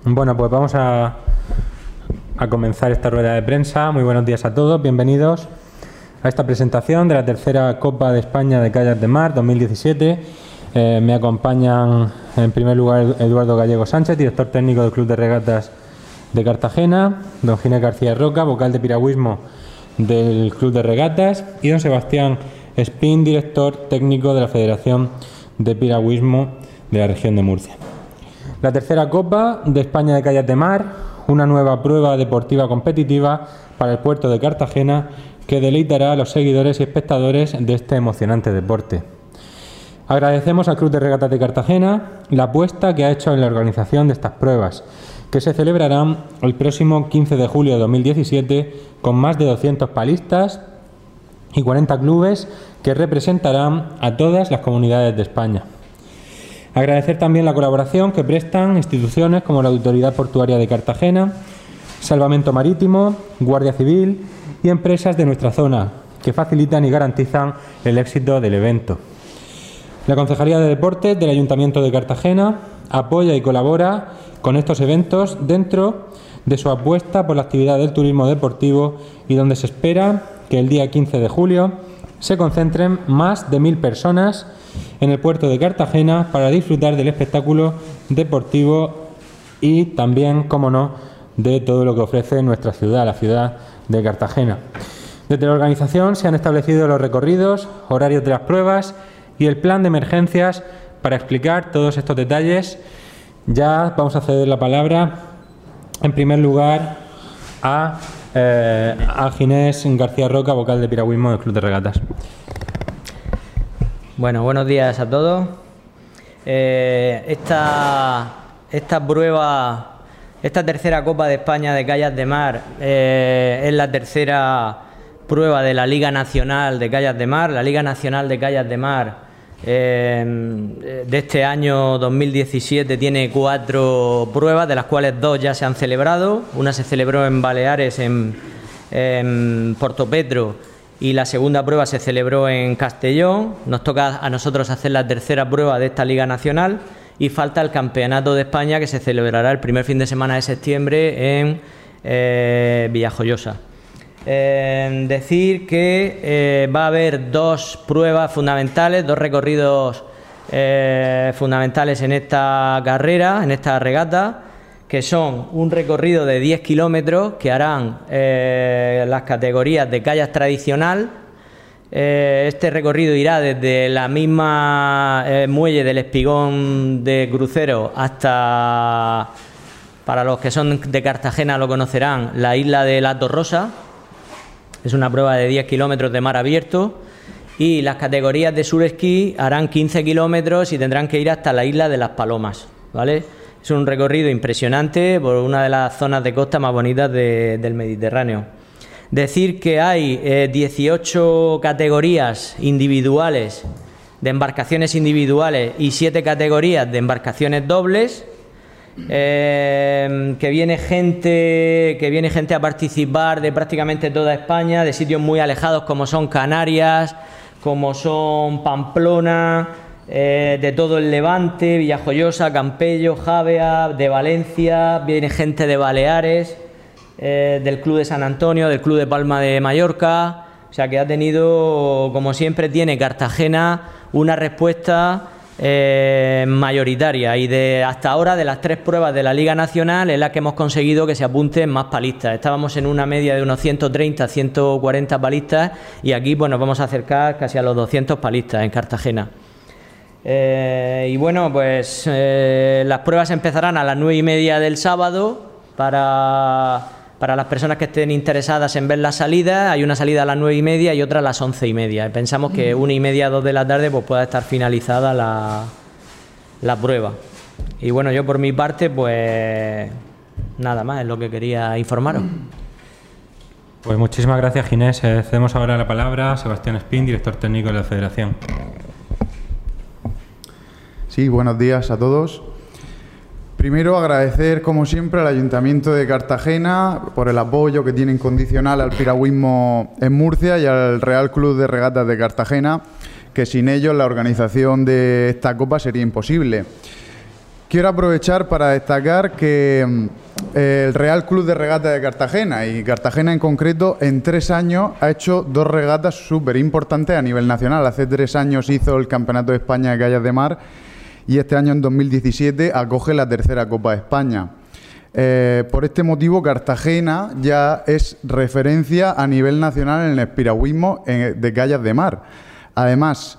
Bueno, pues vamos a comenzar esta rueda de prensa. Muy buenos días a todos, bienvenidos a esta presentación de la tercera Copa de España de Kayak de Mar 2017. Me acompañan en primer lugar Eduardo Gallego Sánchez, director técnico del Club de Regatas de Cartagena, don Ginés García Roca, vocal de piragüismo del Club de Regatas, y don Sebastián Espín, director técnico de la Federación de Piragüismo de la región de Murcia. La tercera Copa de España de Kayak de Mar, una nueva prueba deportiva competitiva para el puerto de Cartagena que deleitará a los seguidores y espectadores de este emocionante deporte. Agradecemos al Club de Regatas de Cartagena la apuesta que ha hecho en la organización de estas pruebas, que se celebrarán el próximo 15 de julio de 2017 con más de 200 palistas y 40 clubes que representarán a todas las comunidades de España. Agradecer también la colaboración que prestan instituciones como la Autoridad Portuaria de Cartagena, Salvamento Marítimo, Guardia Civil y empresas de nuestra zona que facilitan y garantizan el éxito del evento. La Concejalía de Deportes del Ayuntamiento de Cartagena apoya y colabora con estos eventos dentro de su apuesta por la actividad del turismo deportivo y donde se espera que el día 15 de julio se concentren más de 1000 personas en el puerto de Cartagena para disfrutar del espectáculo deportivo y también, como no, de todo lo que ofrece nuestra ciudad, la ciudad de Cartagena. Desde la organización se han establecido los recorridos, horarios de las pruebas y el plan de emergencias. Para explicar todos estos detalles, ya vamos a ceder la palabra en primer lugar a Ginés García Roca, vocal de piragüismo del Club de Regatas. Bueno, buenos días a todos. Esta prueba, esta tercera Copa de España de Kayak de Mar es la tercera prueba de la Liga Nacional de Kayak de Mar. La Liga Nacional de Kayak de Mar de este año 2017 tiene 4 pruebas, de las cuales 2 ya se han celebrado. Una se celebró en Baleares, en Portopetro, y la segunda prueba se celebró en Castellón. Nos toca a nosotros hacer la tercera prueba de esta Liga Nacional y falta el Campeonato de España, que se celebrará el primer fin de semana de septiembre en Villajoyosa. Decir que va a haber 2 pruebas fundamentales, 2 recorridos fundamentales en esta carrera, en esta regata, que son un recorrido de 10 kilómetros que harán las categorías de kayak tradicional. Este recorrido irá desde la misma muelle del Espigón de crucero hasta, para los que son de Cartagena lo conocerán, la isla de La Torrosa. Es una prueba de 10 kilómetros de mar abierto, y las categorías de suresquí harán 15 kilómetros y tendrán que ir hasta la isla de Las Palomas, ¿vale? Es un recorrido impresionante por una de las zonas de costa más bonitas del Mediterráneo. Decir que hay 18 categorías individuales, de embarcaciones individuales, y 7 categorías de embarcaciones dobles. Que viene gente a participar de prácticamente toda España, de sitios muy alejados como son Canarias, como son Pamplona, de todo el Levante, Villajoyosa, Campello, Javea, de Valencia, viene gente de Baleares, del Club de San Antonio, del Club de Palma de Mallorca. O sea que ha tenido, como siempre tiene Cartagena, una respuesta mayoritaria, y hasta ahora de las 3 pruebas de la Liga Nacional es la que hemos conseguido que se apunten más palistas. Estábamos en una media de unos 130, 140 palistas, y aquí pues nos vamos a acercar casi a los 200 palistas en Cartagena. Y bueno, pues las pruebas empezarán a las 9:30 del sábado para las personas que estén interesadas en ver la salida. Hay una salida a las 9:30 y otra a las 11:30. Pensamos que 1:30, 2 de la tarde pues pueda estar finalizada la prueba. Y bueno, yo por mi parte pues nada más, es lo que quería informaros. Pues muchísimas gracias, Ginés. Cedemos ahora la palabra a Sebastián Espín, director técnico de la Federación. Sí, buenos días a todos. Primero, agradecer, como siempre, al Ayuntamiento de Cartagena por el apoyo que tiene incondicional al piragüismo en Murcia y al Real Club de Regatas de Cartagena, que sin ellos la organización de esta Copa sería imposible. quiero aprovechar para destacar que el Real Club de Regatas de Cartagena, y Cartagena en concreto, en 3 años ha hecho 2 regatas súper importantes a nivel nacional. Hace 3 años hizo el Campeonato de España de Calles de Mar y este año, en 2017, acoge la tercera Copa de España. Por este motivo, Cartagena ya es referencia a nivel nacional en el piragüismo de Calles de Mar. Además,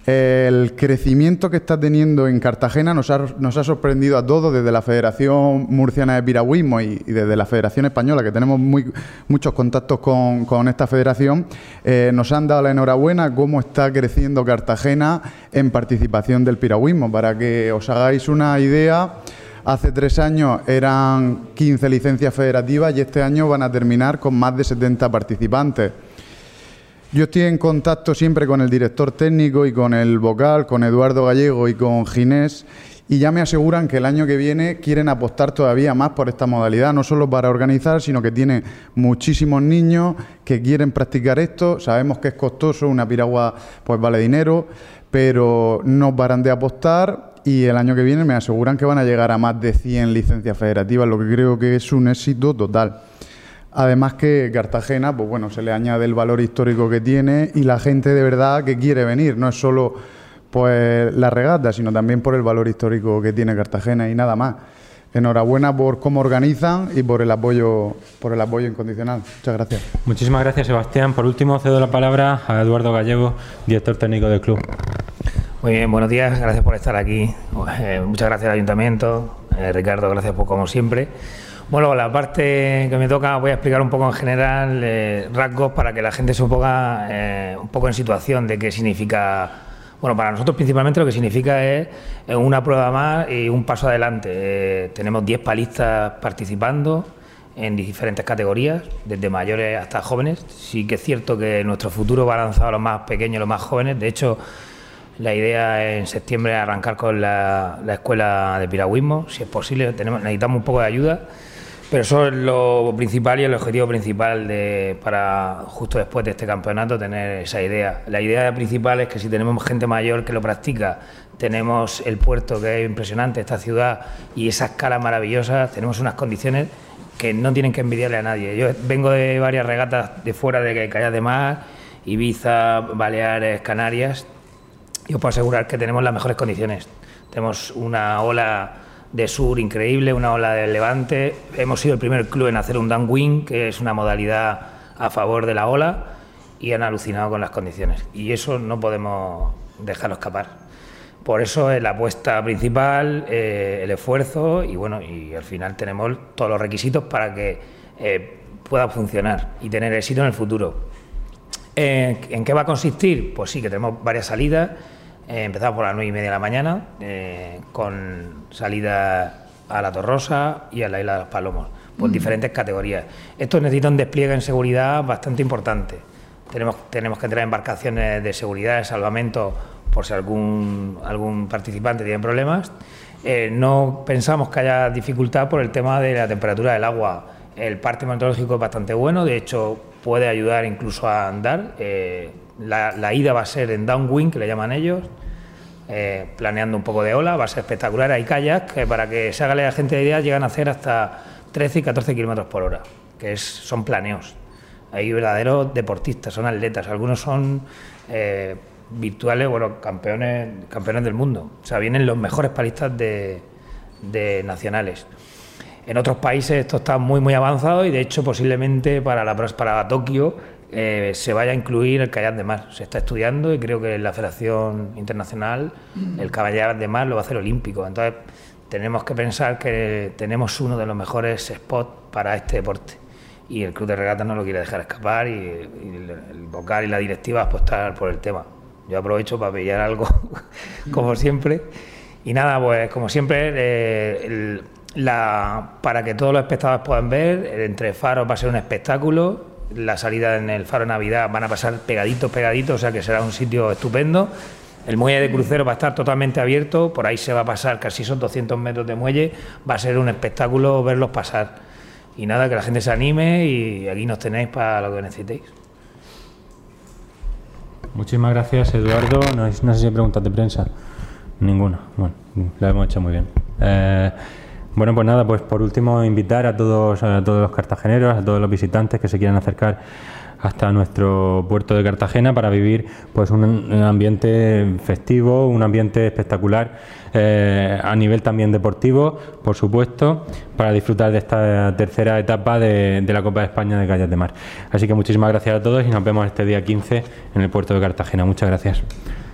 el crecimiento que está teniendo en Cartagena nos ha sorprendido a todos, desde la Federación Murciana de Piragüismo y desde la Federación Española, que tenemos muchos contactos con esta federación. Nos han dado la enhorabuena cómo está creciendo Cartagena en participación del piragüismo. Para que os hagáis una idea, hace 3 años eran 15 licencias federativas y este año van a terminar con más de 70 participantes. Yo estoy en contacto siempre con el director técnico y con el vocal, con Eduardo Gallego y con Ginés, y ya me aseguran que el año que viene quieren apostar todavía más por esta modalidad, no solo para organizar, sino que tienen muchísimos niños que quieren practicar esto. Sabemos que es costoso, una piragua pues vale dinero, pero no paran de apostar, y el año que viene me aseguran que van a llegar a más de 100 licencias federativas, lo que creo que es un éxito total. Además que Cartagena, pues bueno, se le añade el valor histórico que tiene y la gente de verdad que quiere venir. No es solo pues la regata, sino también por el valor histórico que tiene Cartagena y nada más. Enhorabuena por cómo organizan y por el apoyo incondicional. Muchas gracias. Muchísimas gracias, Sebastián. Por último, cedo la palabra a Eduardo Gallego, director técnico del club. Muy bien, buenos días, gracias por estar aquí. Muchas gracias al Ayuntamiento. Ricardo, gracias por como siempre. Bueno, la parte que me toca voy a explicar un poco en general rasgos para que la gente se ponga un poco en situación de qué significa. Bueno, para nosotros principalmente lo que significa es una prueba más y un paso adelante. Tenemos 10 palistas participando en diferentes categorías, desde mayores hasta jóvenes. Sí que es cierto que nuestro futuro va lanzado a los más pequeños y los más jóvenes. De hecho, la idea es en septiembre arrancar con la escuela de piragüismo, si es posible. Necesitamos un poco de ayuda. Pero eso es lo principal y el objetivo principal para justo después de este campeonato tener esa idea. La idea principal es que si tenemos gente mayor que lo practica, tenemos el puerto que es impresionante, esta ciudad y esa escala maravillosa, tenemos unas condiciones que no tienen que envidiarle a nadie. Yo vengo de varias regatas de fuera de Calles de Mar, Ibiza, Baleares, Canarias, y os puedo asegurar que tenemos las mejores condiciones. Tenemos una ola de sur increíble, una ola de levante. Hemos sido el primer club en hacer un downwind, que es una modalidad a favor de la ola, y han alucinado con las condiciones. Y eso no podemos dejarlo escapar. Por eso es la apuesta principal, el esfuerzo, y bueno, y al final tenemos todos los requisitos para que pueda funcionar y tener éxito en el futuro. ¿En qué va a consistir? Pues sí, que tenemos varias salidas. Empezamos por las 9:30 de la mañana, con salida a La Torrosa y a la Isla de los Palomos, por diferentes categorías. Esto necesita un despliegue en seguridad bastante importante. Tenemos que tener embarcaciones de seguridad, de salvamento, por si algún participante tiene problemas. No pensamos que haya dificultad por el tema de la temperatura del agua. El parte meteorológico es bastante bueno, de hecho puede ayudar incluso a andar. La ida va a ser en downwind, que le llaman ellos, planeando un poco de ola, va a ser espectacular. Hay kayaks que, para que se haga la gente de idea, llegan a hacer hasta 13 y 14 kilómetros por hora, que son planeos. Hay verdaderos deportistas, son atletas, algunos son virtuales, bueno, campeones del mundo. O sea, vienen los mejores palistas de nacionales. En otros países esto está muy, muy avanzado y, de hecho, posiblemente para Tokio se vaya a incluir el kayak de mar. Se está estudiando y creo que la Federación Internacional el kayak de mar lo va a hacer olímpico. Entonces tenemos que pensar que tenemos uno de los mejores spots para este deporte y el Club de Regatas no lo quiere dejar escapar, y el vocal y la directiva apostar por el tema. Yo aprovecho para pillar algo como siempre. Y nada, pues como siempre, para que todos los espectadores puedan ver, entre faros va a ser un espectáculo. La salida en el faro Navidad van a pasar pegaditos, o sea que será un sitio estupendo. El muelle de crucero va a estar totalmente abierto, por ahí se va a pasar, casi son 200 metros de muelle, va a ser un espectáculo verlos pasar. Y nada, que la gente se anime y aquí nos tenéis para lo que necesitéis. Muchísimas gracias, Eduardo. No sé si hay preguntas de prensa. Ninguna. Bueno, la hemos hecho muy bien. Bueno, pues nada, pues por último invitar a todos los cartageneros, a todos los visitantes que se quieran acercar hasta nuestro puerto de Cartagena para vivir pues un ambiente festivo, un ambiente espectacular a nivel también deportivo, por supuesto, para disfrutar de esta tercera etapa de la Copa de España de Kayak de Mar. Así que muchísimas gracias a todos y nos vemos este día 15 en el puerto de Cartagena. Muchas gracias.